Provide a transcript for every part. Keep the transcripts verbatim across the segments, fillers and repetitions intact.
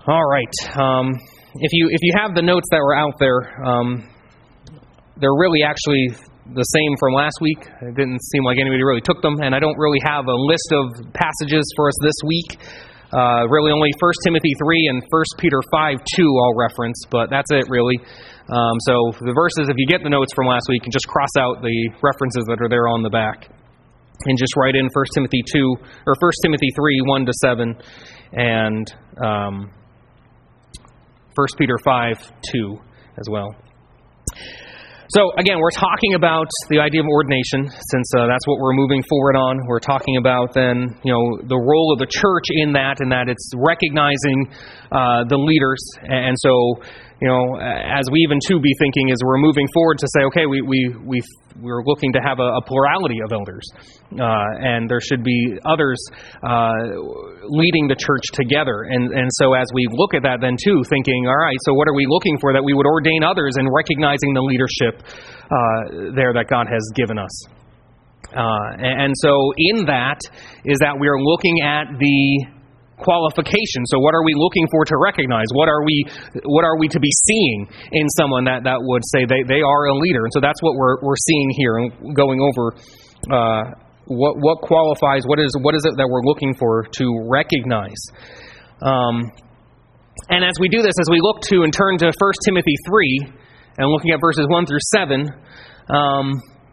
All right. Um, if you if you have the notes that were out there, um, they're really actually the same from last week. It didn't seem like anybody really took them, and I don't really have a list of passages for us this week. Uh, really only First Timothy three and First Peter five two I'll reference, but that's it really. Um, so the verses, if you get the notes from last week, you can just cross out the references that are there on the back, and just write in First Timothy two or First Timothy three one to seven, and um, First Peter five two as well. So again, we're talking about the idea of ordination, since uh, that's what we're moving forward on. We're talking about then, you know, the role of the church in that, and that it's recognizing uh, the leaders. And so, you know, as we even too be thinking, as we're moving forward to say, okay, we we we we're looking to have a, a plurality of elders, uh, and there should be others uh, leading the church together. And and so as we look at that, then too, thinking, all right, so what are we looking for? That we would ordain others and recognizing the leadership uh, there that God has given us. Uh, and, and so in that is that we are looking at the qualification. So what are we looking for to recognize? What are we what are we to be seeing in someone that, that would say they, they are a leader? And so that's what we're we're seeing here and going over uh, what what qualifies, what is what is it that we're looking for to recognize. Um, and as we do this, as we look to and turn to First Timothy three and looking at verses one through seven, um,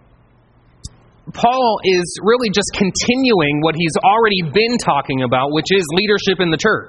Paul is really just continuing what he's already been talking about, which is leadership in the church.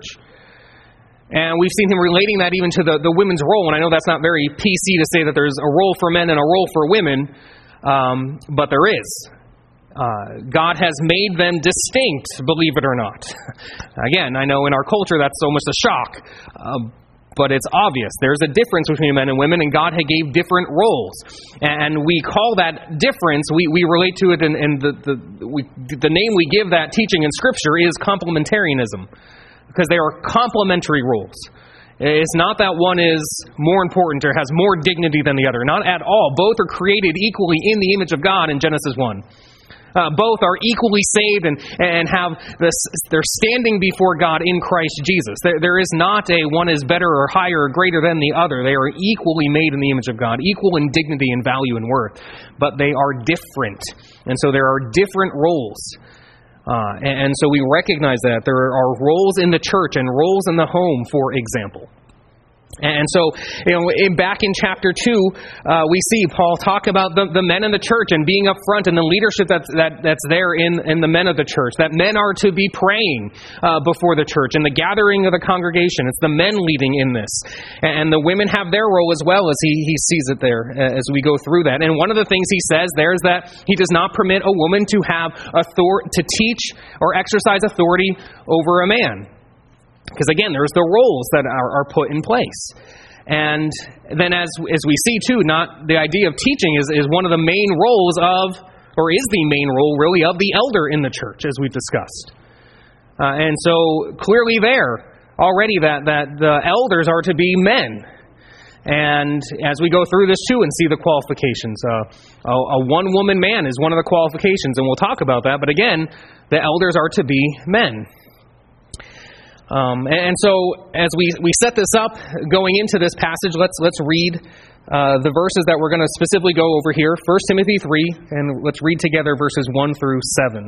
And we've seen him relating that even to the, the women's role. And I know that's not very P C to say that there's a role for men and a role for women, um, but there is. Uh, God has made them distinct, believe it or not. Again, I know in our culture that's almost a shock. Uh, But it's obvious. There's a difference between men and women, and God had gave different roles. And we call that difference, we, we relate to it, in, in the, the, we, the name we give that teaching in Scripture is complementarianism, because they are complementary roles. It's not that one is more important or has more dignity than the other. Not at all. Both are created equally in the image of God in Genesis one. Uh, both are equally saved and and have this. They're standing before God in Christ Jesus. There, there is not a one is better or higher or greater than the other. They are equally made in the image of God, equal in dignity and value and worth, but they are different, and so there are different roles. Uh, and, and so we recognize that there are roles in the church and roles in the home, for example. And so, you know, in, back in chapter two, uh, we see Paul talk about the, the men in the church and being up front and the leadership that's that, that's there in, in the men of the church. That men are to be praying uh, before the church and the gathering of the congregation. It's the men leading in this. And the women have their role as well, as he, he sees it there as we go through that. And one of the things he says there is that he does not permit a woman to have author- to teach or exercise authority over a man. Because again, there's the roles that are, are put in place. And then as as we see too, not the idea of teaching is, is one of the main roles of, or is the main role really, of the elder in the church, as we've discussed. Uh, and so clearly there, already that, that the elders are to be men. And as we go through this too and see the qualifications, uh, a, a one-woman man is one of the qualifications, and we'll talk about that. But again, the elders are to be men. Um, and so, as we, we set this up, going into this passage, let's let's read uh, the verses that we're going to specifically go over here. First Timothy three, and let's read together verses one through seven.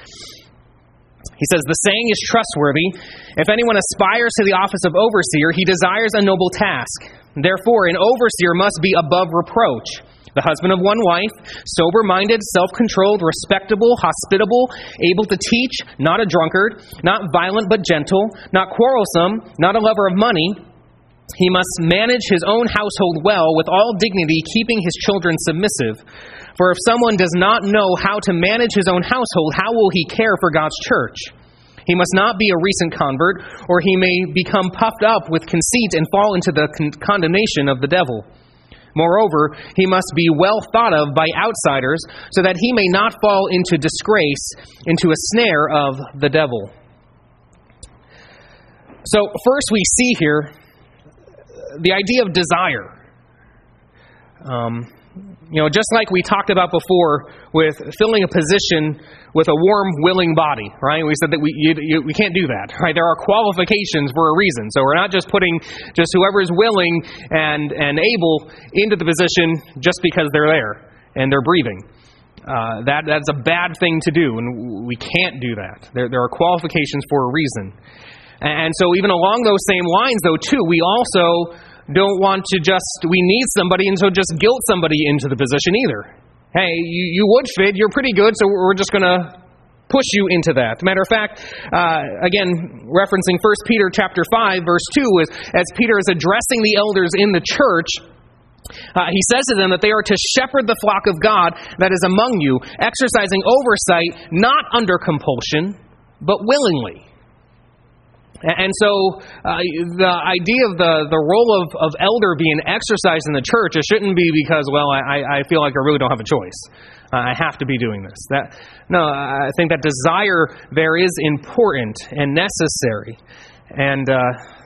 He says, "The saying is trustworthy. If anyone aspires to the office of overseer, he desires a noble task. Therefore, an overseer must be above reproach, the husband of one wife, sober-minded, self-controlled, respectable, hospitable, able to teach, not a drunkard, not violent but gentle, not quarrelsome, not a lover of money. He must manage his own household well with all dignity, keeping his children submissive. For if someone does not know how to manage his own household, how will he care for God's church? He must not be a recent convert, or he may become puffed up with conceit and fall into the con- condemnation of the devil. Moreover, he must be well thought of by outsiders, so that he may not fall into disgrace, into a snare of the devil." So first we see here the idea of desire. Um, You know, just like we talked about before with filling a position with a warm, willing body, right? We said that we you, you, we can't do that, right? There are qualifications for a reason. So we're not just putting just whoever's willing and, and able into the position just because they're there and they're breathing. Uh, that that's a bad thing to do, and we can't do that. There, there are qualifications for a reason. And so even along those same lines, though, too, we also don't want to just, we need somebody, and so just guilt somebody into the position either. Hey, you, you would fit, you're pretty good, so we're just going to push you into that. Matter of fact, uh, again, referencing First Peter chapter five, verse two, is, as Peter is addressing the elders in the church, uh, he says to them that they are to shepherd the flock of God that is among you, exercising oversight, not under compulsion, but willingly. And so uh, the idea of the, the role of, of elder being exercised in the church, it shouldn't be because, well, I, I feel like I really don't have a choice. Uh, I have to be doing this. That No, I think that desire there is important and necessary. And uh,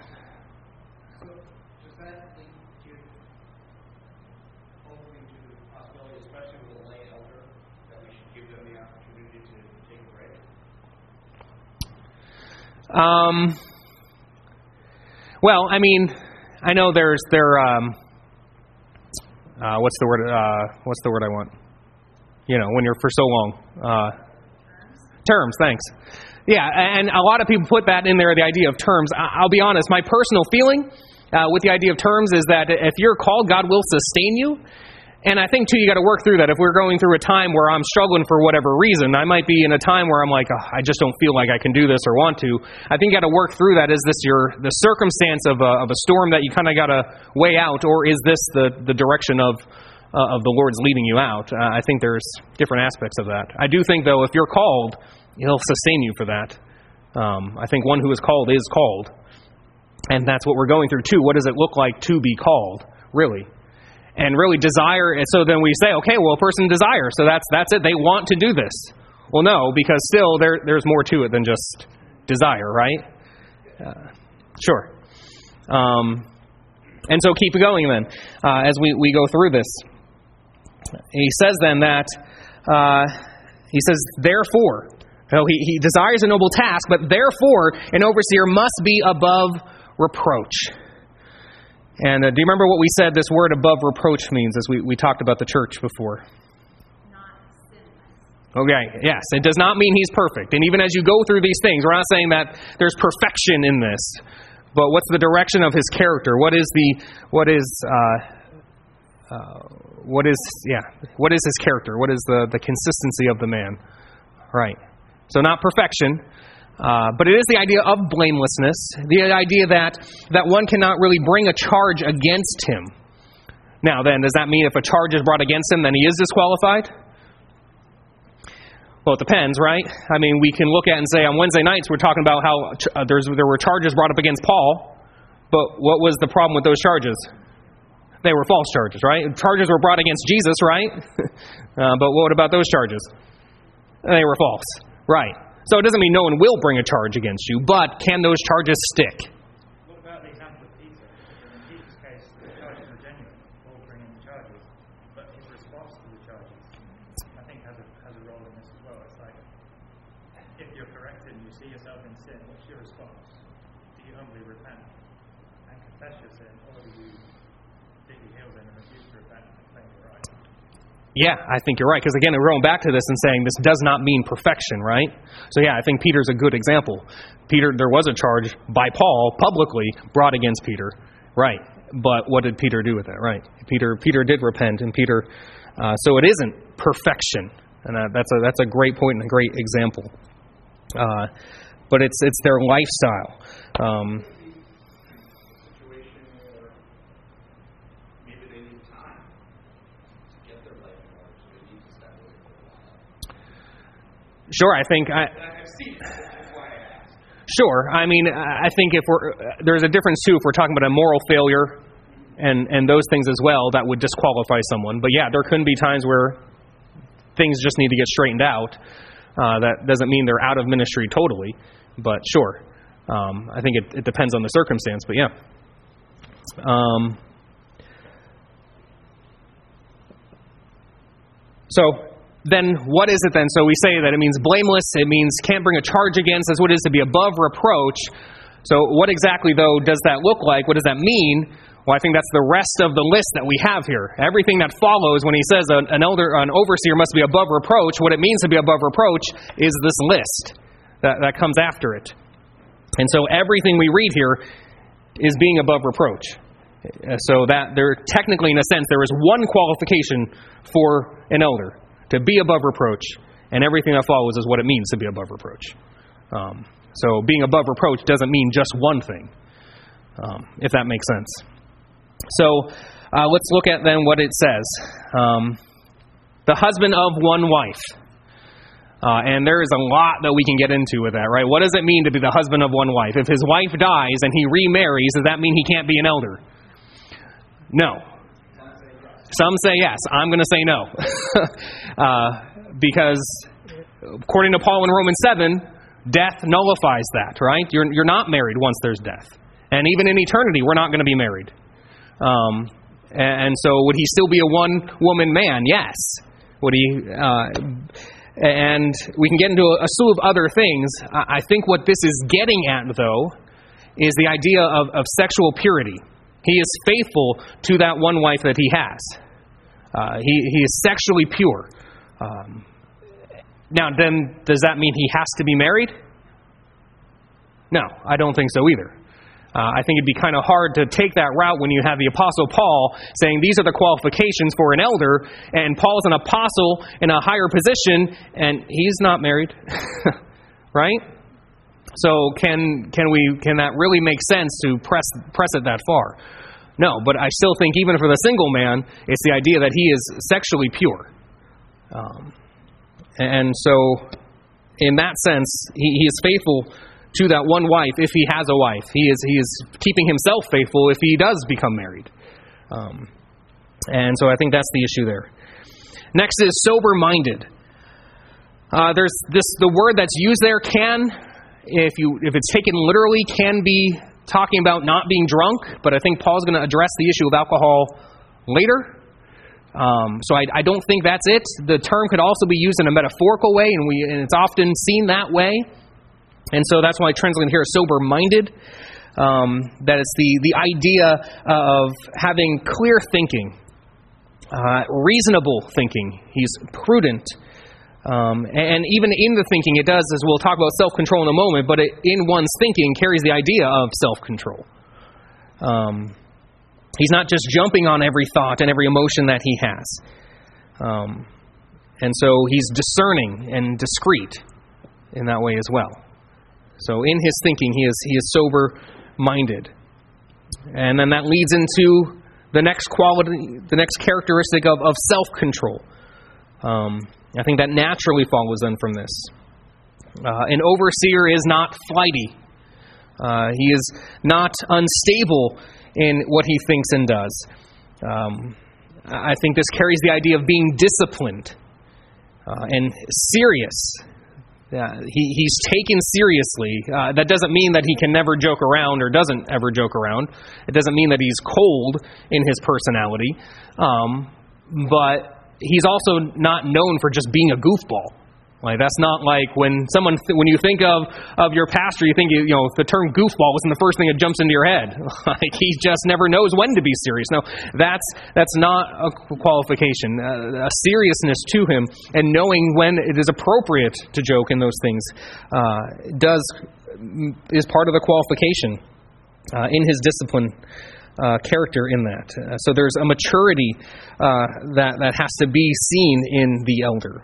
does that give opening to the possibility, especially with a lay elder, that we should give them the opportunity to take a break? Um. Well, I mean, I know there's there. Um, uh, what's the word? Uh, what's the word I want? You know, when you're for so long. Uh, terms. Thanks. Yeah, and a lot of people put that in there. The idea of terms. I'll be honest. My personal feeling uh, with the idea of terms is that if you're called, God will sustain you. And I think, too, you got to work through that. If we're going through a time where I'm struggling for whatever reason, I might be in a time where I'm like, oh, I just don't feel like I can do this or want to. I think you got to work through that. Is this your the circumstance of a, of a storm that you kind of got to weigh out, or is this the, the direction of uh, of the Lord's leading you out? Uh, I think there's different aspects of that. I do think, though, if you're called, He'll sustain you for that. Um, I think one who is called is called. And that's what we're going through, too. What does it look like to be called, really? And really desire, and so then we say, okay, well, a person desires, so that's that's it. They want to do this. Well, no, because still there there's more to it than just desire, right? Uh, sure. Um, and so keep going then, uh, as we, we go through this. He says then that, uh, he says, therefore, so he, he desires a noble task, but therefore an overseer must be above reproach. And uh, do you remember what we said this word above reproach means as we, we talked about the church before? Not sinless. Okay, yes. It does not mean he's perfect. And even as you go through these things, we're not saying that there's perfection in this. But what's the direction of his character? What is the, what is, uh, uh, what is, yeah, what is his character? What is the, the consistency of the man? Right. So not perfection. Uh, but it is the idea of blamelessness, the idea that, that one cannot really bring a charge against him. Now then, does that mean if a charge is brought against him, then he is disqualified? Well, it depends, right? I mean, we can look at and say on Wednesday nights we're talking about how uh, there's, there were charges brought up against Paul, but what was the problem with those charges? They were false charges, right? Charges were brought against Jesus, right? uh, but what about those charges? They were false, right? So it doesn't mean no one will bring a charge against you, but can those charges stick? What about the example of Peter? In Peter's case, the charges were genuine, all bringing the charges, but his response to the charges, I think, has a has a role in this as well. It's like, if you're corrected and you see yourself in sin, what's your response? Do you humbly repent and confess your sin, or do you dig your heels in and refuse to repent and claim you're right? Yeah, I think you're right. Because again, we're going back to this and saying this does not mean perfection, right? So yeah, I think Peter's a good example. Peter, there was a charge by Paul publicly brought against Peter, right? But what did Peter do with that, right? Peter, Peter did repent, and Peter. Uh, so it isn't perfection, and uh, that's a that's a great point and a great example. Uh, but it's it's their lifestyle. Um, Sure, I think. I, sure, I mean, I think if we're there's a difference too if we're talking about a moral failure and and those things as well that would disqualify someone. But yeah, there can be times where things just need to get straightened out. Uh, that doesn't mean they're out of ministry totally, but sure, um, I think it, it depends on the circumstance. But yeah. Um, So then what is it then? So we say that it means blameless, it means can't bring a charge against, that's what it is to be above reproach. So what exactly, though, does that look like? What does that mean? Well, I think that's the rest of the list that we have here. Everything that follows when he says an, an elder, an overseer must be above reproach, what it means to be above reproach is this list that, that comes after it. And so everything we read here is being above reproach. So that there, technically, in a sense, there is one qualification for an elder, to be above reproach, and everything that follows is what it means to be above reproach. Um, so being above reproach doesn't mean just one thing, um, if that makes sense. So uh, let's look at then what it says. Um, the husband of one wife. Uh, and there is a lot that we can get into with that, right? What does it mean to be the husband of one wife? If his wife dies and he remarries, does that mean he can't be an elder? No. Some say yes. I'm going to say no. uh, because according to Paul in Romans seven, death nullifies that, right? You're, you're not married once there's death. And even in eternity, we're not going to be married. Um, and so would he still be a one-woman man? Yes. Would he... Uh, and we can get into a, a slew of other things. I, I think what this is getting at, though, is the idea of, of sexual purity. He is faithful to that one wife that he has. Uh, he, he is sexually pure. Um, now, then, does that mean he has to be married? No, I don't think so either. Uh, I think it'd be kind of hard to take that route when you have the Apostle Paul saying these are the qualifications for an elder, and Paul's an apostle in a higher position, and he's not married. Right? So can can we can that really make sense to press press it that far? No, but I still think even for the single man, it's the idea that he is sexually pure. Um, and so, in that sense, he, he is faithful to that one wife if he has a wife. He is he is keeping himself faithful if he does become married. Um, and so I think that's the issue there. Next is sober-minded. Uh, there's this the word that's used there can, if you if it's taken literally, can be talking about not being drunk, but I think Paul's going to address the issue of alcohol later. Um, so I, I don't think that's it. The term could also be used in a metaphorical way, and we and it's often seen that way. And so that's why translating here is sober-minded. Um, that it's the, the idea of having clear thinking, uh, reasonable thinking. He's prudent. Um, and even in the thinking, it does, as we'll talk about self-control in a moment, but it, in one's thinking carries the idea of self-control. Um, he's not just jumping on every thought and every emotion that he has. Um, and so he's discerning and discreet in that way as well. So in his thinking, he is he is sober-minded. And then that leads into the next quality, the next characteristic of, of self-control. Um, I think that naturally follows then from this. Uh, an overseer is not flighty. Uh, he is not unstable in what he thinks and does. Um, I think this carries the idea of being disciplined uh, and serious. Uh, he, he's taken seriously. Uh, that doesn't mean that he can never joke around or doesn't ever joke around. It doesn't mean that he's cold in his personality. Um, but he's also not known for just being a goofball. Like that's not like when someone th- when you think of, of your pastor, you think you know the term goofball wasn't the first thing that jumps into your head. Like he just never knows when to be serious. No, that's that's not a qualification. Uh, a seriousness to him and knowing when it is appropriate to joke in those things uh, does is part of the qualification uh, in his discipline. Uh, character in that. Uh, so there's a maturity uh, that, that has to be seen in the elder.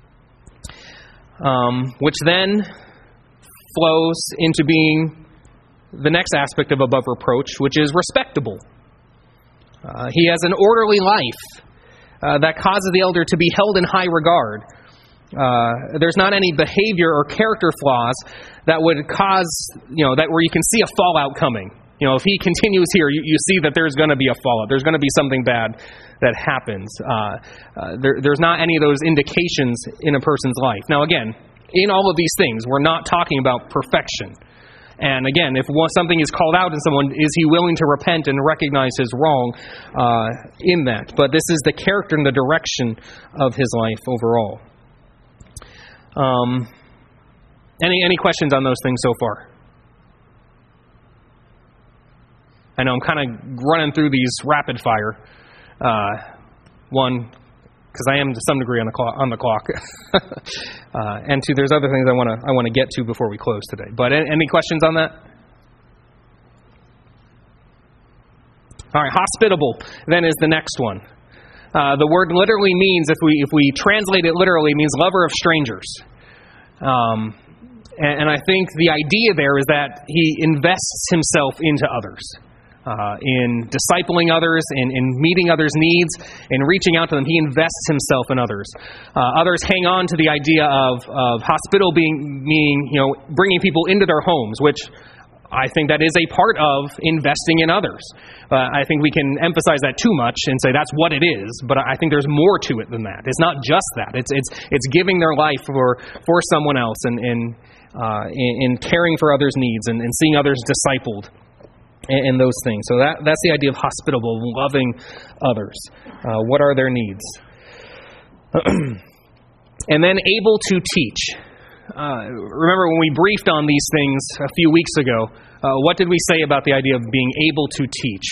Um, which then flows into being the next aspect of above reproach, which is respectable. Uh, he has an orderly life uh, that causes the elder to be held in high regard. Uh, there's not any behavior or character flaws that would cause, you know, that where you can see a fallout coming. You know, if he continues here, you, you see that there's going to be a fallout. There's going to be something bad that happens. Uh, uh, there, there's not any of those indications in a person's life. Now, again, in all of these things, we're not talking about perfection. And again, if something is called out in someone, is he willing to repent and recognize his wrong uh, in that? But this is the character and the direction of his life overall. Um, any any questions on those things so far? I know I'm kind of running through these rapid fire. Uh, one, because I am to some degree on the clock. On the clock. uh, and two, there's other things I want to I want to get to before we close today. But any questions on that? All right, hospitable then is the next one. Uh, the word literally means, if we if we translate it literally, means lover of strangers. Um, and, and I think the idea there is that he invests himself into others. Uh, in discipling others, in, in meeting others' needs, in reaching out to them. He invests himself in others. Uh, others hang on to the idea of, of hospitable being, meaning, you know, bringing people into their homes, which I think that is a part of investing in others. Uh, I think we can emphasize that too much and say that's what it is, but I think there's more to it than that. It's not just that. It's it's it's giving their life for, for someone else and, and uh, in, in caring for others' needs and, and seeing others discipled. And those things. So that that's the idea of hospitable, loving others. Uh, what are their needs? And then able to teach. Uh, remember when we briefed on these things a few weeks ago, uh, what did we say about the idea of being able to teach?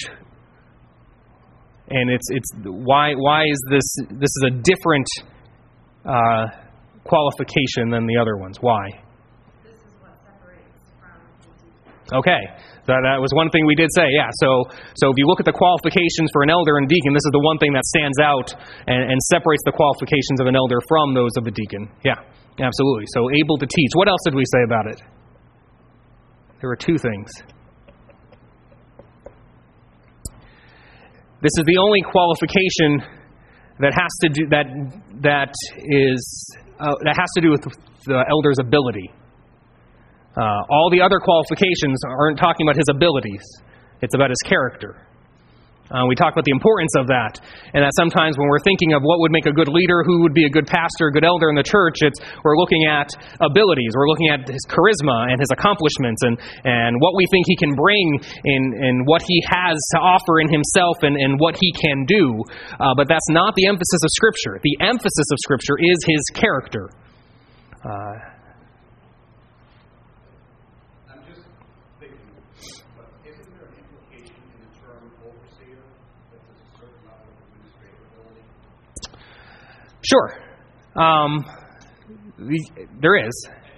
And it's it's why why is this this is a different uh, qualification than the other ones? Why? This is what separates from the deacon. Okay. So that was one thing we did say, yeah. So so if you look at the qualifications for an elder and deacon, this is the one thing that stands out and, and separates the qualifications of an elder from those of a deacon. Yeah, absolutely. So able to teach. What else did we say about it? There were two things. This is the only qualification that has to do that that is uh, that has to do with the elder's ability. Uh, all the other qualifications aren't talking about his abilities. It's about his character. Uh, we talk about the importance of that, and that sometimes when we're thinking of what would make a good leader, who would be a good pastor, a good elder in the church, it's we're looking at abilities. We're looking at his charisma and his accomplishments and, and what we think he can bring in, in what he has to offer in himself and, and what he can do. Uh, but that's not the emphasis of Scripture. The emphasis of Scripture is his character. Uh, Sure. Um, there is.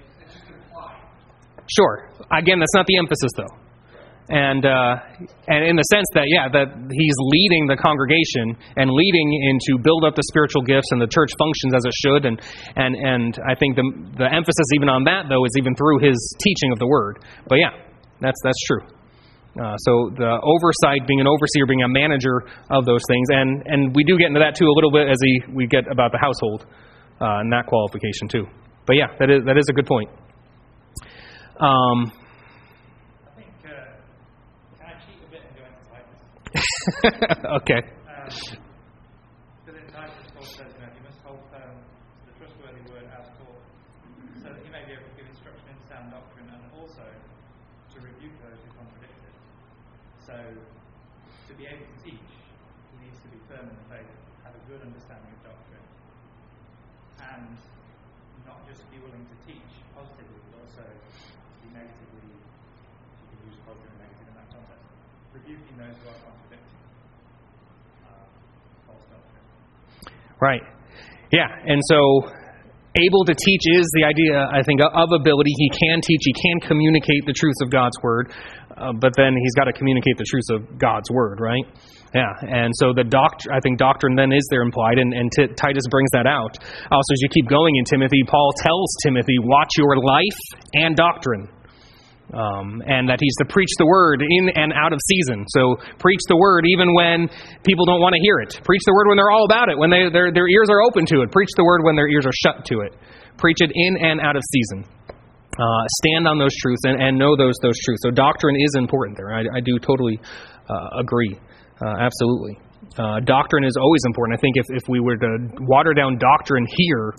Sure. Again, that's not the emphasis, though. And uh, and in the sense that, yeah, that he's leading the congregation and leading into build up the spiritual gifts and the church functions as it should. And and, and I think the the emphasis even on that, though, is even through his teaching of the Word. But yeah, that's that's true. Uh, so the oversight, being an overseer, being a manager of those things, and, and we do get into that too a little bit as he, we get about the household uh, and that qualification too. But yeah, that is that is a good point. Um, I think uh, can I cheat a bit and go into Titus? Okay. Um, because in Titus, Paul says, you know, you must hold firm to the trustworthy word as taught, so that you may be able to give instruction in sound doctrine and also to rebuke those who contradict it. So, to be able to teach, he needs to be firm in the faith, have a good understanding of doctrine, and not just be willing to teach positively, but also be negatively, you can use positive and negative in that context, rebuking those who are contradicting uh, false doctrine. Right. Yeah, and so able to teach is the idea, I think, of ability. He can teach, he can communicate the truths of God's Word, uh, but then he's got to communicate the truths of God's Word, right? Yeah, and so the doct- I think doctrine then is there implied, and, and T- Titus brings that out. Also, as you keep going in Timothy, Paul tells Timothy, watch your life and doctrine. Um, and that he's to preach the Word in and out of season. So preach the Word even when people don't want to hear it. Preach the Word when they're all about it, when they, their, their ears are open to it. Preach the Word when their ears are shut to it. Preach it in and out of season. Uh, stand on those truths and, and know those those truths. So doctrine is important there. I, I do totally uh, agree. Uh, absolutely. Uh, doctrine is always important. I think if, if we were to water down doctrine here,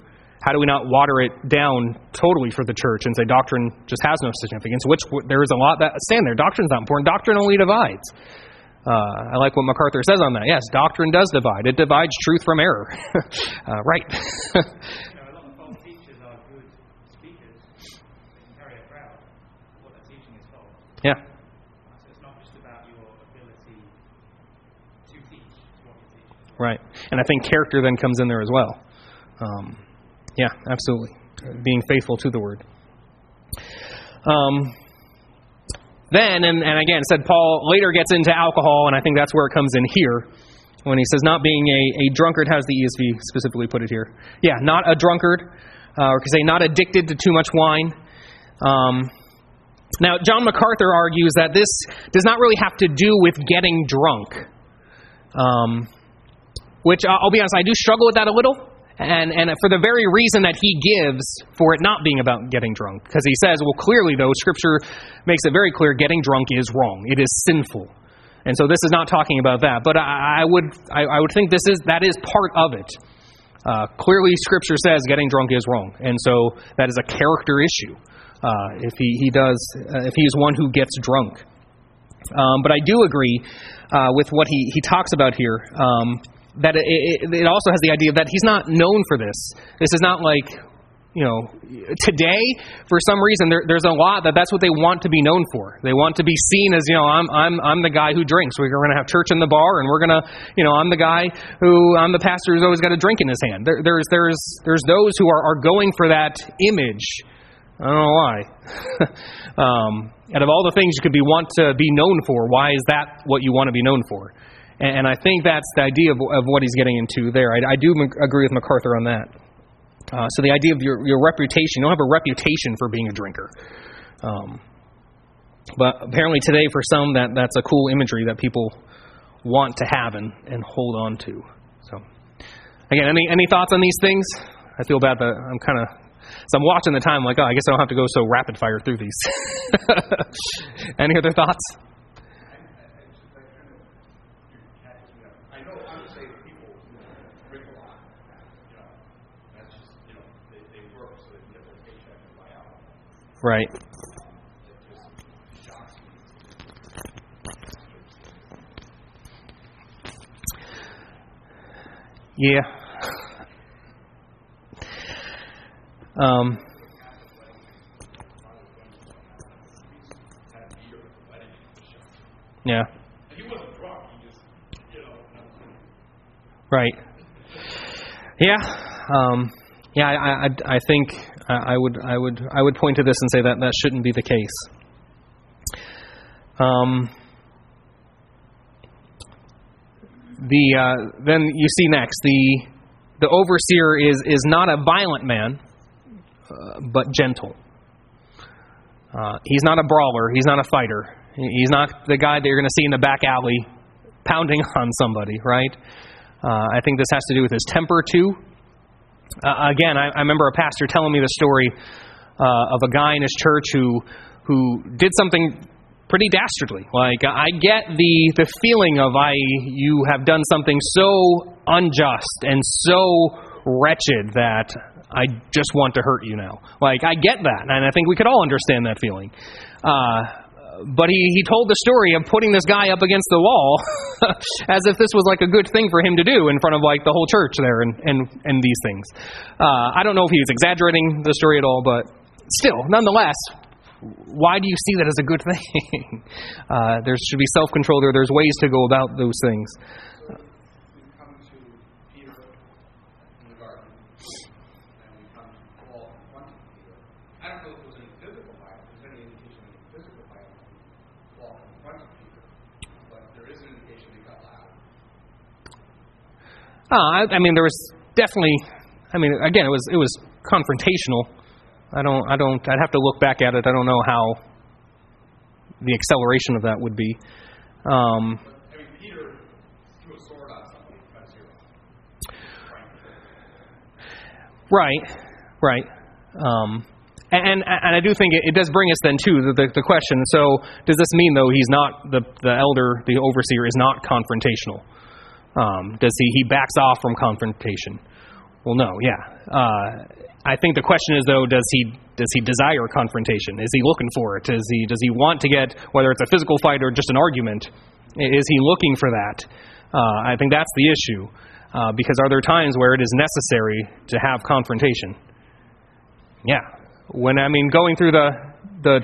how do we not water it down totally for the church and say doctrine just has no significance, which there is a lot that stand there. Doctrine's not important. Doctrine only divides. Uh, I like what MacArthur says on that. Yes, doctrine does divide. It divides truth from error. uh, right. You know, a lot of false teachers are good speakers. They can carry a crowd. What they're teaching is false. Yeah. So it's not just about your ability to teach what you're teaching. Right. And I think character then comes in there as well. Um, yeah, absolutely. Being faithful to the word. Um, then, and, and again, said Paul later gets into alcohol, and I think that's where it comes in here. When he says not being a, a drunkard, how does the E S V specifically put it here? Yeah, not a drunkard, uh, or could say not addicted to too much wine. Um, now, John MacArthur argues that this does not really have to do with getting drunk. Um, which, I'll be honest, I do struggle with that a little. And and for the very reason that he gives for it not being about getting drunk. Because he says, well, clearly, though, Scripture makes it very clear getting drunk is wrong. It is sinful. And so this is not talking about that. But I, I would I, I would think this is that is part of it. Uh, clearly, Scripture says getting drunk is wrong. And so that is a character issue. Uh, if he, he does, uh, if he is one who gets drunk. Um, but I do agree uh, with what he, he talks about here. Um That it, it, it also has the idea that he's not known for this. This is not like, you know, today, for some reason, there, there's a lot that that's what they want to be known for. They want to be seen as, you know, I'm I'm I'm the guy who drinks. We're going to have church in the bar, and we're going to, you know, I'm the guy who, I'm the pastor who's always got a drink in his hand. There, there's there's there's those who are, are going for that image. I don't know why. um, out of all the things you could be want to be known for, why is that what you want to be known for? And I think that's the idea of, of what he's getting into there. I, I do agree with MacArthur on that. Uh, so the idea of your, your reputation, you don't have a reputation for being a drinker. Um, but apparently today for some, that, that's a cool imagery that people want to have and, and hold on to. So again, any any thoughts on these things? I feel bad that I'm kind of, so I'm watching the time like, oh, I guess I don't have to go so rapid fire through these. Any other thoughts? Right. Yeah. Um. Yeah. He wasn't drunk. He just, you know. Right. Yeah. Um. Yeah. I. I. I think. I would, I would, I would point to this and say that that shouldn't be the case. Um, the uh, then you see next the the overseer is is not a violent man, uh, but gentle. Uh, he's not a brawler. He's not a fighter. He's not the guy that you're going to see in the back alley pounding on somebody. Right? Uh, I think this has to do with his temper too. Uh, again, I, I remember a pastor telling me the story uh, of a guy in his church who who did something pretty dastardly. Like, I get the the feeling of I you have done something so unjust and so wretched that I just want to hurt you now. Like, I get that, and I think we could all understand that feeling. Uh, But he, he told the story of putting this guy up against the wall as if this was like a good thing for him to do in front of like the whole church there and, and, and these things. Uh, I don't know if he was exaggerating the story at all, but still, nonetheless, why do you see that as a good thing? uh, there should be self-control there. There's ways to go about those things. Uh, I, I mean, there was definitely. I mean, again, it was it was confrontational. I don't. I don't. I'd have to look back at it. I don't know how the acceleration of that would be. Um, I mean, Peter threw a sword on somebody because you're right. Right. Um, and and I do think it, it does bring us then to the, the the question. So, does this mean though he's not the the elder, the overseer is not confrontational? Um, does he, he backs off from confrontation? Well, no, yeah. Uh, I think the question is, though, does he does he desire confrontation? Is he looking for it? Is he does he want to get, whether it's a physical fight or just an argument, is he looking for that? Uh, I think that's the issue. Uh, because are there times where it is necessary to have confrontation? Yeah. When, I mean, going through the... the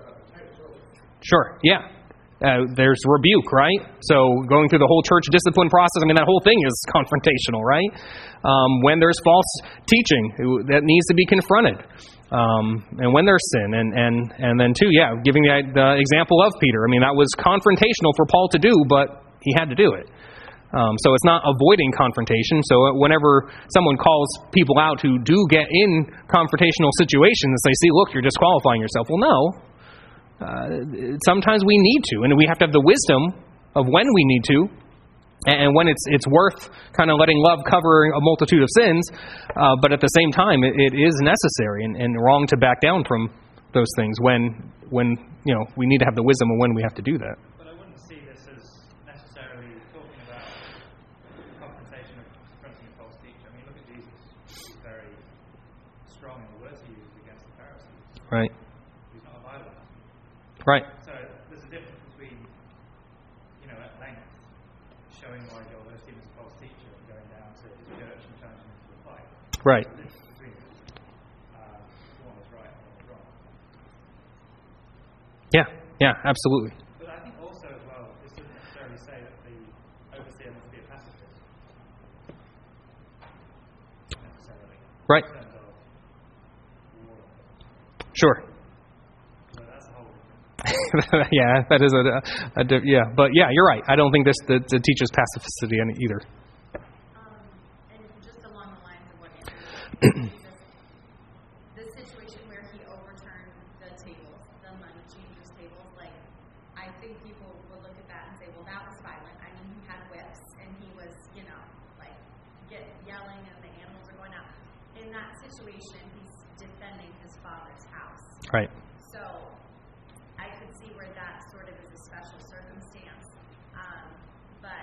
Sure, yeah. Uh, there's rebuke, right? So going through the whole church discipline process, I mean, that whole thing is confrontational, right? Um, when there's false teaching, that needs to be confronted. Um, and when there's sin. And, and, and then, too, yeah, giving the, the example of Peter. I mean, that was confrontational for Paul to do, but he had to do it. Um, so it's not avoiding confrontation. So whenever someone calls people out who do get in confrontational situations, they say, look, you're disqualifying yourself. Well, no. Uh, sometimes we need to, and we have to have the wisdom of when we need to, and when it's it's worth kind of letting love cover a multitude of sins, uh, but at the same time, it, it is necessary and, and wrong to back down from those things when when you know we need to have the wisdom of when we have to do that. But I wouldn't see this as necessarily talking about confrontation of confronting a false teacher. I mean, look at Jesus; he's very strong in the words he uses against the Pharisees. Right. He's not a violent. Right. So there's a difference between, you know, at length showing why Joel Osteen is a false teacher and going down to his church and challenging him to a fight. Right. There's a difference between them. Uh, one is right and one is wrong. Yeah. Yeah. Absolutely. But I think also as well, this doesn't necessarily say that the overseer must be a pacifist. Not necessarily. Right. In terms of war. Sure. Yeah, that is a, a, a yeah, but yeah, you're right. I don't think this the, the teaches pacificity any, either. Um, and just along the lines of what Andrew said, the situation where he overturned the tables, the money changers' tables, like I think people would look at that and say, well, that was violent. I mean, he had whips and he was, you know, like get yelling and the animals are going out. In that situation, he's defending his father's house. Right. So I could see where that sort of is a special circumstance. Um, but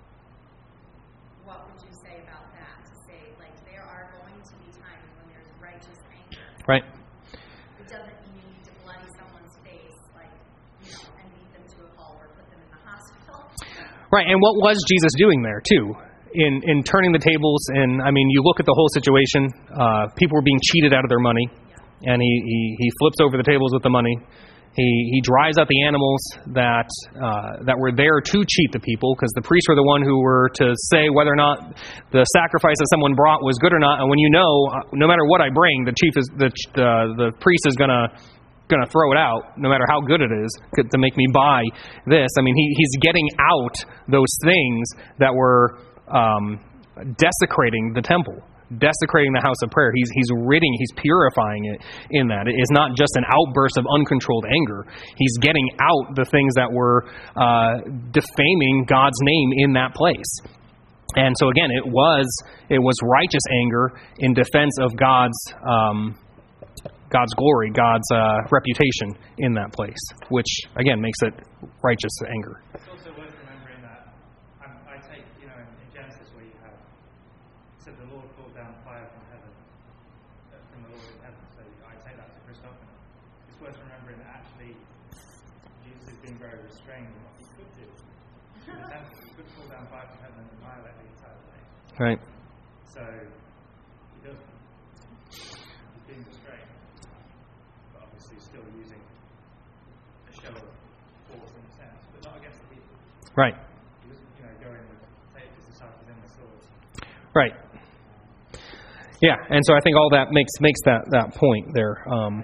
what would you say about that? To say, like, there are going to be times when there's righteous anger. Right. It doesn't mean you need to bloody someone's face, like, you know, and beat them to a pulp or put them in the hospital. Right. And what was Jesus doing there, too? In in turning the tables, and I mean, you look at the whole situation. Uh, people were being cheated out of their money, yeah. and he, he he flips over the tables with the money. He he drives out the animals that uh, that were there to cheat the people, because the priests were the one who were to say whether or not the sacrifice that someone brought was good or not. And when you know, no matter what I bring, the chief is the the, the priest is gonna gonna throw it out, no matter how good it is, to make me buy this. I mean, he he's getting out those things that were Um, desecrating the temple, desecrating the house of prayer. He's he's ridding, he's purifying it in that. It is not just an outburst of uncontrolled anger. He's getting out the things that were uh, defaming God's name in that place. And so again, it was it was righteous anger in defense of God's um, God's glory, God's uh, reputation in that place, which again makes it righteous anger. It's also worth remembering that I'm, I take, you know, in, in Genesis where you have, said the Lord called down fire from heaven, uh, from the Lord in heaven, so I take that to Christophany. It's worth remembering that actually Jesus is being very restrained in what he could do. In the temple, he could call down fire from heaven and annihilate the entire place. Right. So he doesn't. He's being restrained, but obviously still using a show of force in a sense, but not against the people. Right. He doesn't, you know, go in and take his disciples in the swords. Right. Yeah, and so I think all that makes makes that, that point there. Um,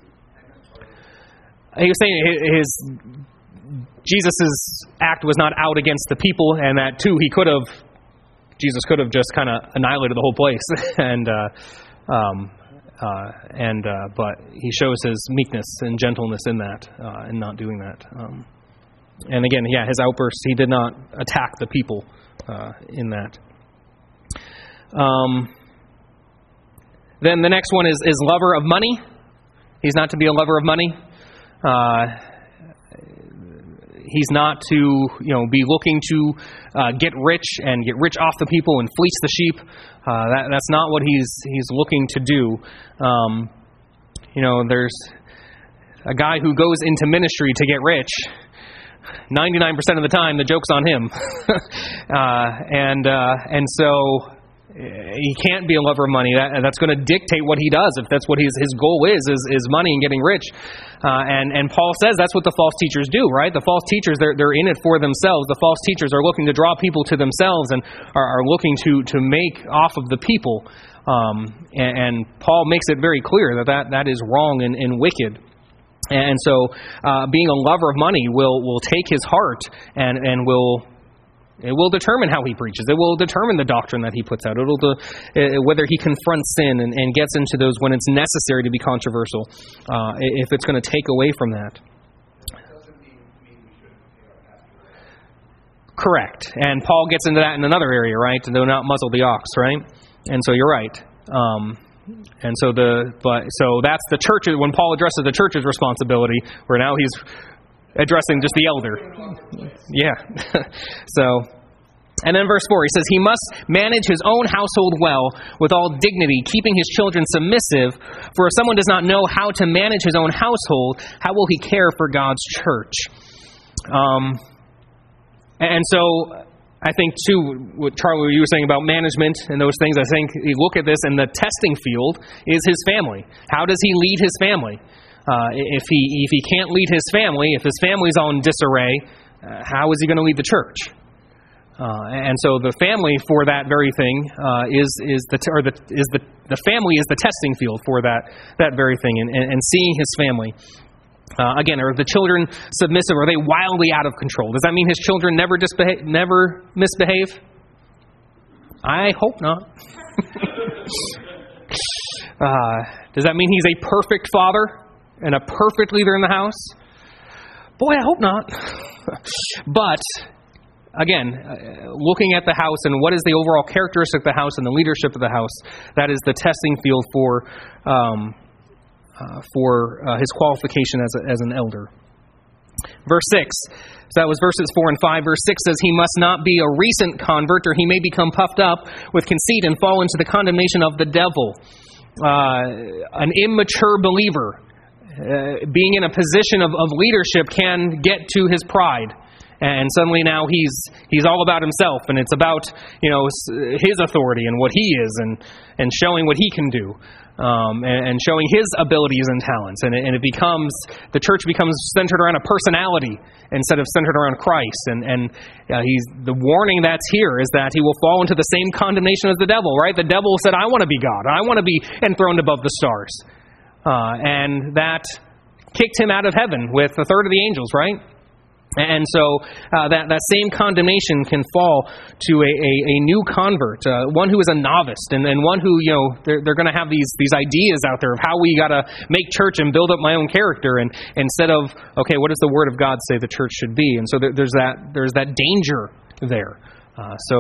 he was saying his Jesus's act was not out against the people, and that too he could have Jesus could have just kind of annihilated the whole place, and uh, um, uh, and uh, but he shows his meekness and gentleness in that, uh, in not doing that. Um, and again, yeah, his outbursts, he did not attack the people uh, in that. Um, then the next one is, is lover of money. He's not to be a lover of money. Uh, he's not to, you know, be looking to uh, get rich and get rich off the people and fleece the sheep. Uh, that, that's not what he's he's looking to do. Um, you know, there's a guy who goes into ministry to get rich. ninety-nine percent of the time, the joke's on him. uh, and uh, and so he can't be a lover of money. That, that's going to dictate what he does. If that's what his his goal is, is, is money and getting rich. Uh, and and Paul says that's what the false teachers do, right? The false teachers, they're they're in it for themselves. The false teachers are looking to draw people to themselves and are, are looking to to make off of the people. Um, and, and Paul makes it very clear that that, that is wrong and, and wicked. And so, uh, being a lover of money will will take his heart and and will. It will determine how he preaches. It will determine the doctrine that he puts out. It'll de- uh, whether he confronts sin and, and gets into those when it's necessary to be controversial. Uh, if it's going to take away from that. Doesn't mean, mean we shouldn't pay our pastor. Correct. And Paul gets into that in another area, right? Do not muzzle the ox, right? And so you're right. Um, and so the but so that's the church. When Paul addresses the church's responsibility, where now he's addressing just the elder. Yeah. So, and then verse four, he says, he must manage his own household well with all dignity, keeping his children submissive. For if someone does not know how to manage his own household, how will he care for God's church? Um, and so, I think, too, what Charlie, what you were saying about management and those things, I think you look at this, and the testing field is his family. How does he lead his family? Uh, if he if he can't lead his family, if his family's all in disarray, uh, how is he going to lead the church? Uh, and so the family for that very thing uh, is is the or the is the the family is the testing field for that that very thing, and, and, and seeing his family. Uh, again, are the children submissive? Are they wildly out of control? Does that mean his children never disbehave, never misbehave? I hope not. uh, does that mean he's a perfect father and a perfect leader in the house? Boy, I hope not. But, again, uh, looking at the house and what is the overall characteristic of the house and the leadership of the house, that is the testing field for um, uh, for uh, his qualification as, a, as an elder. Verse six, so that was verses four and five. Verse six says, he must not be a recent convert, or he may become puffed up with conceit and fall into the condemnation of the devil. Uh, an immature believer, Uh, being in a position of, of leadership, can get to his pride, and suddenly now he's he's all about himself, and it's about, you know, his authority and what he is, and and showing what he can do, um, and, and showing his abilities and talents, and it, and it becomes the church becomes centered around a personality instead of centered around Christ, and and uh, he's the warning that's here is that he will fall into the same condemnation as the devil. Right? The devil said, "I want to be God. I want to be enthroned above the stars." Uh, and that kicked him out of heaven with a third of the angels, right? And so uh, that, that same condemnation can fall to a, a, a new convert, uh, one who is a novice, and, and one who, you know, they're, they're going to have these these ideas out there of how we got to make church and build up my own character, and instead of, okay, what does the Word of God say the church should be? And so there, there's that there's that danger there. Uh, so,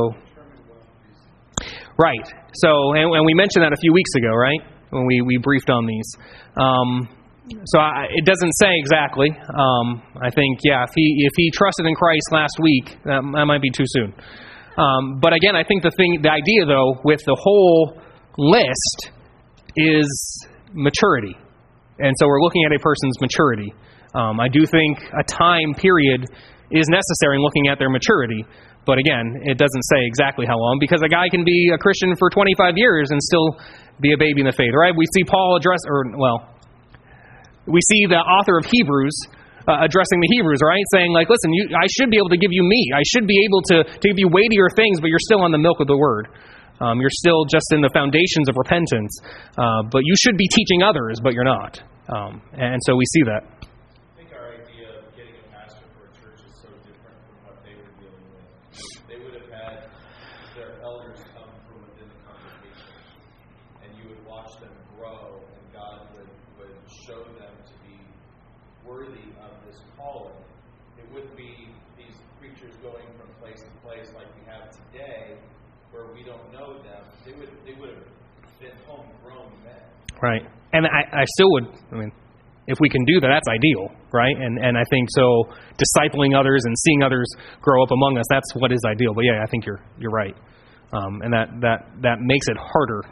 right. So, and, and we mentioned that a few weeks ago, right? When we, we briefed on these. Um, so I, it doesn't say exactly. Um, I think, yeah, if he if he trusted in Christ last week, that, that might be too soon. Um, but again, I think the thing, the idea, though, with the whole list is maturity. And so we're looking at a person's maturity. Um, I do think a time period is necessary in looking at their maturity. But again, it doesn't say exactly how long, because a guy can be a Christian for twenty-five years and still be a baby in the faith, right? We see Paul address, or, well, we see the author of Hebrews uh, addressing the Hebrews, right? Saying, like, listen, you, I should be able to give you meat. I should be able to, to give you weightier things, but you're still on the milk of the Word. Um, you're still just in the foundations of repentance. Uh, but you should be teaching others, but you're not. Um, and so we see that. I think our idea of getting a pastor for a church is so different from what they were dealing with. They would have had their elders come from within the congregation, and you would watch them grow, and God would, would show them to be worthy of this calling. It wouldn't be these preachers going from place to place like we have today, where we don't know them. They would they would have been homegrown men. Right. And I, I still would, I mean, If we can do that, that's ideal, right? And and I think so. Discipling others and seeing others grow up among us, that's what is ideal. But yeah, I think you're you're right, um, and that, that that makes it harder.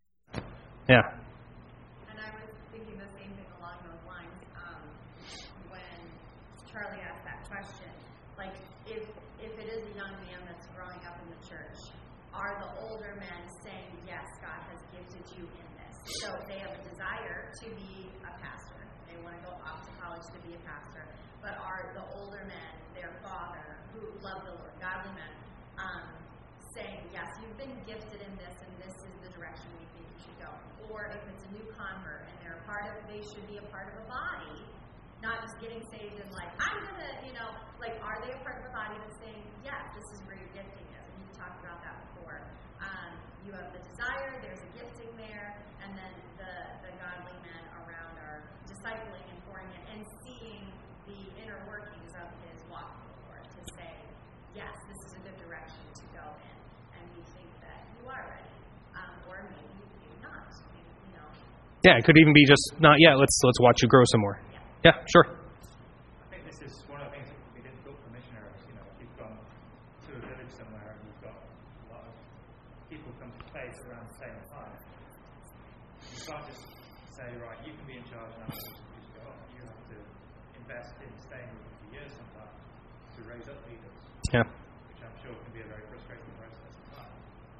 Yeah. And I was thinking the same thing along those lines um, when Charlie asked that question. Like, if if it is a young man that's growing up in the church, are the older men saying, yes, God has gifted you in this? So they have a desire to be a pastor. They want to go off to college to be a pastor. But are the older men, their father, who love the Lord, godly men, um, saying, yes, you've been gifted in this, and this is the direction we think you should go? Or if it's a new convert and they're a part of, they should be a part of a body, not just getting saved and like, I'm going to, you know, like, are they a part of a body that's saying, yes, this is where your gifting is? And you've talked about that before. Um, you have the desire, there's a gifting there, and then the, the godly men around are discipling and pouring in and seeing the inner workings of his walk with the Lord to say, yes, this is a good direction to go in, and we think that you are ready, um, or maybe maybe not, maybe, you know. Yeah, it could even be just not yet. Let's let's watch you grow some more. Yeah, yeah, sure. I think this is one of the things that we didn't look for missionaries. You know, if you've gone to a village somewhere and you've got a lot of people come to faith around the same time, you can't just say, right, you can be in charge now, you just go on. You have to invest in staying with them for years sometimes to raise up leaders. Yeah. Which I'm sure can be a very frustrating process at times.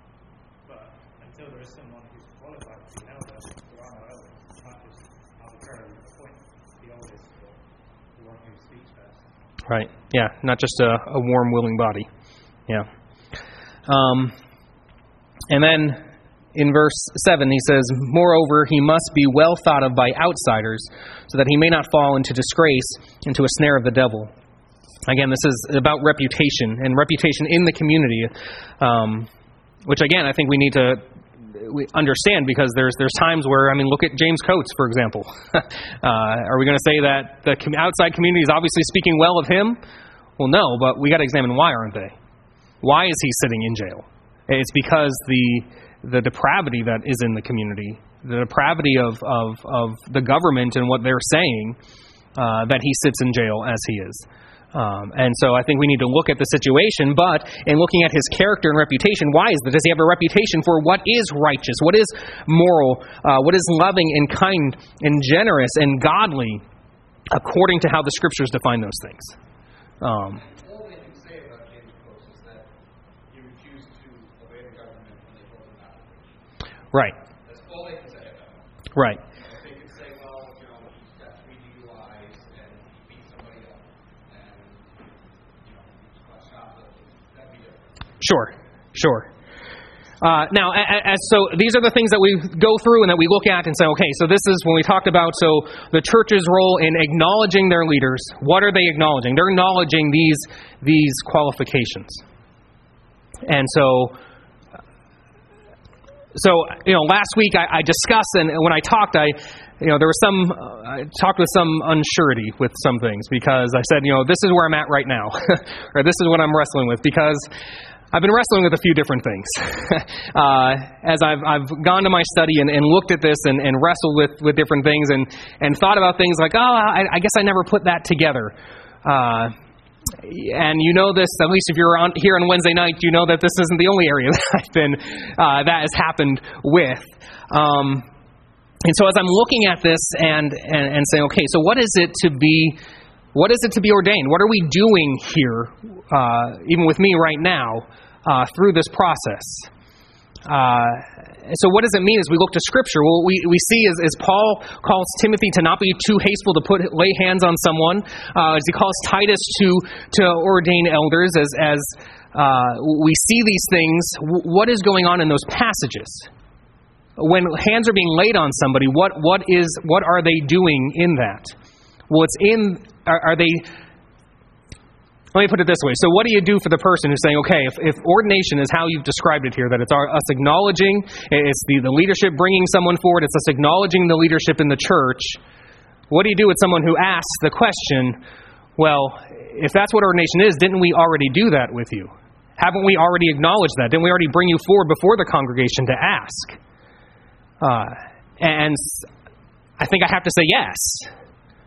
But until there is someone who's qualified to be an elder, there are no elders. You can't just arbitrarily appoint the oldest or the one who speaks first. Right. Yeah. Not just a, a warm, willing body. Yeah. Um, and then in verse seven, he says, moreover, he must be well thought of by outsiders, so that he may not fall into disgrace, into a snare of the devil. Again, this is about reputation, and reputation in the community, um, which, again, I think we need to we understand, because there's there's times where, I mean, look at James Coates, for example. uh, are we going to say that the outside community is obviously speaking well of him? Well, no, but we got to examine why aren't they? Why is he sitting in jail? It's because the the depravity that is in the community, the depravity of, of, of the government and what they're saying, uh, that he sits in jail as he is. Um, and so I think we need to look at the situation, but in looking at his character and reputation, why is that? Does he have a reputation for what is righteous, what is moral, uh, what is loving and kind and generous and godly, according to how the Scriptures define those things? Um, All they can say about James Coates is that he refused to obey the government when they told him not to preach. right, That's all they can say about him. right. You know, they can say, well, you know, he's got three D U Is and he beat somebody up and, you know, he's got shoplifting. That'd be different. Sure, sure. Uh, now, as, so these are the things that we go through and that we look at and say, okay, so this is when we talked about, so the church's role in acknowledging their leaders. What are they acknowledging? They're acknowledging these these qualifications. And so, so you know, last week I, I discussed, and when I talked, I, you know, there was some, uh, I talked with some unsurety with some things, because I said, you know, this is where I'm at right now, or this is what I'm wrestling with, because I've been wrestling with a few different things. uh, as I've I've gone to my study and, and looked at this and, and wrestled with, with different things and, and thought about things like, oh, I, I guess I never put that together. Uh, and you know this, at least if you're on here on Wednesday night, you know that this isn't the only area that I've been, uh, that has happened with. Um, and so as I'm looking at this and, and, and saying, okay, so what is it to be, what is it to be ordained? What are we doing here, uh, even with me right now, uh, through this process? Uh, so what does it mean as we look to Scripture? Well, we, we see as, as Paul calls Timothy to not be too hasteful to put lay hands on someone, uh, as he calls Titus to to ordain elders, as, as uh, we see these things, what is going on in those passages? When hands are being laid on somebody, what what is what are they doing in that? Well, it's in... Are, are they... Let me put it this way. So what do you do for the person who's saying, okay, if, if ordination is how you've described it here, that it's our, us acknowledging, it's the, the leadership bringing someone forward, it's us acknowledging the leadership in the church, what do you do with someone who asks the question, well, if that's what ordination is, didn't we already do that with you? Haven't we already acknowledged that? Didn't we already bring you forward before the congregation to ask? Uh, and I think I have to say yes.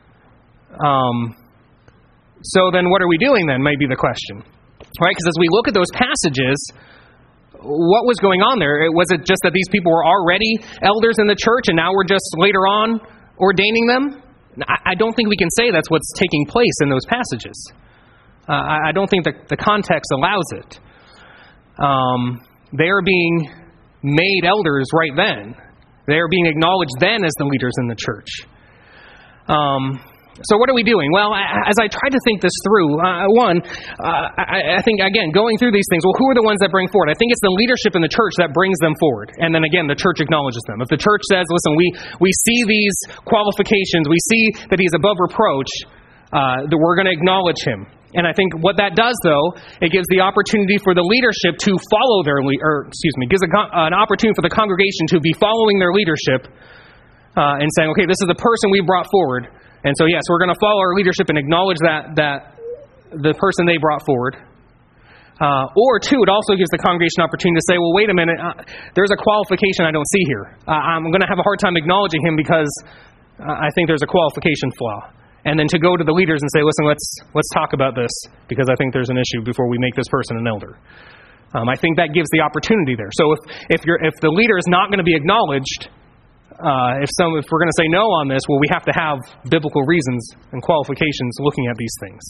Um, so then what are we doing then, may be the question. Right? Because as we look at those passages, what was going on there? Was it just that these people were already elders in the church and now we're just later on ordaining them? I don't think we can say that's what's taking place in those passages. Uh, I don't think the, the context allows it. Um, they are being made elders right then. They are being acknowledged then as the leaders in the church. Um, so what are we doing? Well, as I tried to think this through, uh, one, uh, I, I think, again, going through these things, well, who are the ones that bring forward? I think it's the leadership in the church that brings them forward. And then, again, the church acknowledges them. If the church says, listen, we, we see these qualifications, we see that he's above reproach, uh, that we're going to acknowledge him. And I think what that does, though, it gives the opportunity for the leadership to follow their, le- or excuse me, gives a con- an opportunity for the congregation to be following their leadership uh, and saying, okay, this is the person we brought forward. And so, yes, we're going to follow our leadership and acknowledge that that the person they brought forward. Uh, or, two, it also gives the congregation an opportunity to say, well, wait a minute, uh, there's a qualification I don't see here. Uh, I'm going to have a hard time acknowledging him because uh, I think there's a qualification flaw. And then to go to the leaders and say, listen, let's let's talk about this because I think there's an issue before we make this person an elder. Um, I think that gives the opportunity there. So if if you're if the leader is not going to be acknowledged, uh, if some if we're going to say no on this, well, we have to have biblical reasons and qualifications looking at these things.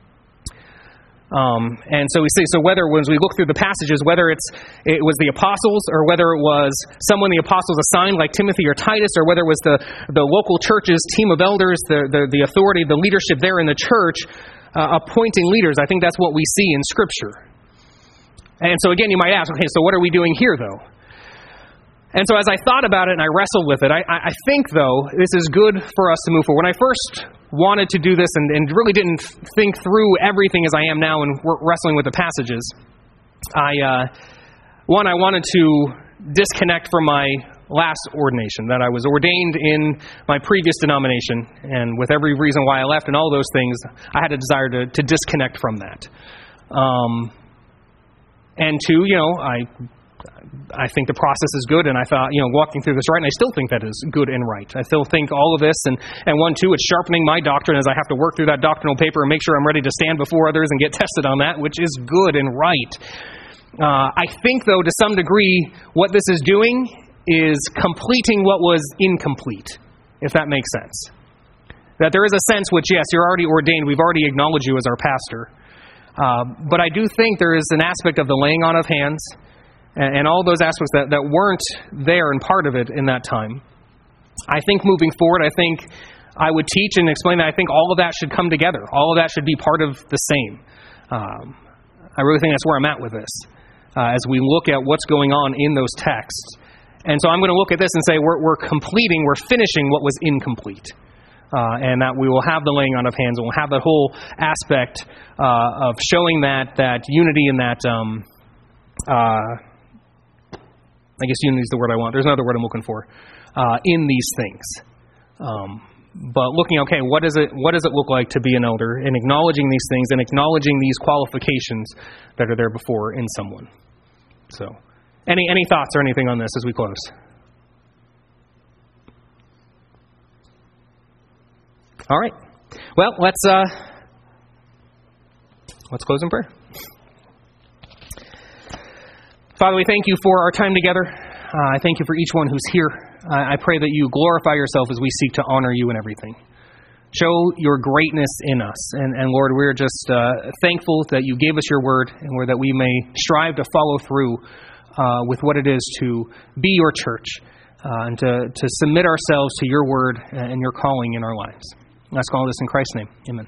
Um, and so we see, so whether when we look through the passages, whether it's it was the apostles or whether it was someone the apostles assigned like Timothy or Titus, or whether it was the, the local church's team of elders, the, the, the authority, the leadership there in the church, uh, appointing leaders, I think that's what we see in Scripture. And so again, you might ask, okay, so what are we doing here though? And so as I thought about it and I wrestled with it, I, I think, though, this is good for us to move forward. When I first wanted to do this and, and really didn't think through everything as I am now and wrestling with the passages, I, uh, one, I wanted to disconnect from my last ordination, that I was ordained in my previous denomination, and with every reason why I left and all those things, I had a desire to, to disconnect from that. Um, and two, you know, I... I think the process is good, and I thought, you know, walking through this right, and I still think that is good and right. I still think all of this, and, and one, two, it's sharpening my doctrine as I have to work through that doctrinal paper and make sure I'm ready to stand before others and get tested on that, which is good and right. Uh, I think, though, to some degree, what this is doing is completing what was incomplete, if that makes sense. That there is a sense which, yes, you're already ordained, we've already acknowledged you as our pastor, uh, but I do think there is an aspect of the laying on of hands, and all those aspects that, that weren't there and part of it in that time. I think moving forward, I think I would teach and explain that I think all of that should come together. All of that should be part of the same. Um, I really think that's where I'm at with this, uh, as we look at what's going on in those texts. And so I'm going to look at this and say we're, we're completing, we're finishing what was incomplete. Uh, and that we will have the laying on of hands, and we'll have that whole aspect uh, of showing that, that unity and that... Um, uh, I guess unity is the word I want. There's another word I'm looking for. Uh, in these things. Um, but looking, okay, what is it, what does it look like to be an elder? And acknowledging these things and acknowledging these qualifications that are there before in someone. So, any any thoughts or anything on this as we close? All right. Well, let's uh, let's close in prayer. Father, we thank you for our time together. Uh, I thank you for each one who's here. Uh, I pray that you glorify yourself as we seek to honor you in everything. Show your greatness in us. And, and Lord, we're just uh, thankful that you gave us your word, and Lord, that we may strive to follow through uh, with what it is to be your church uh, and to, to submit ourselves to your word and your calling in our lives. I ask all this in Christ's name. Amen.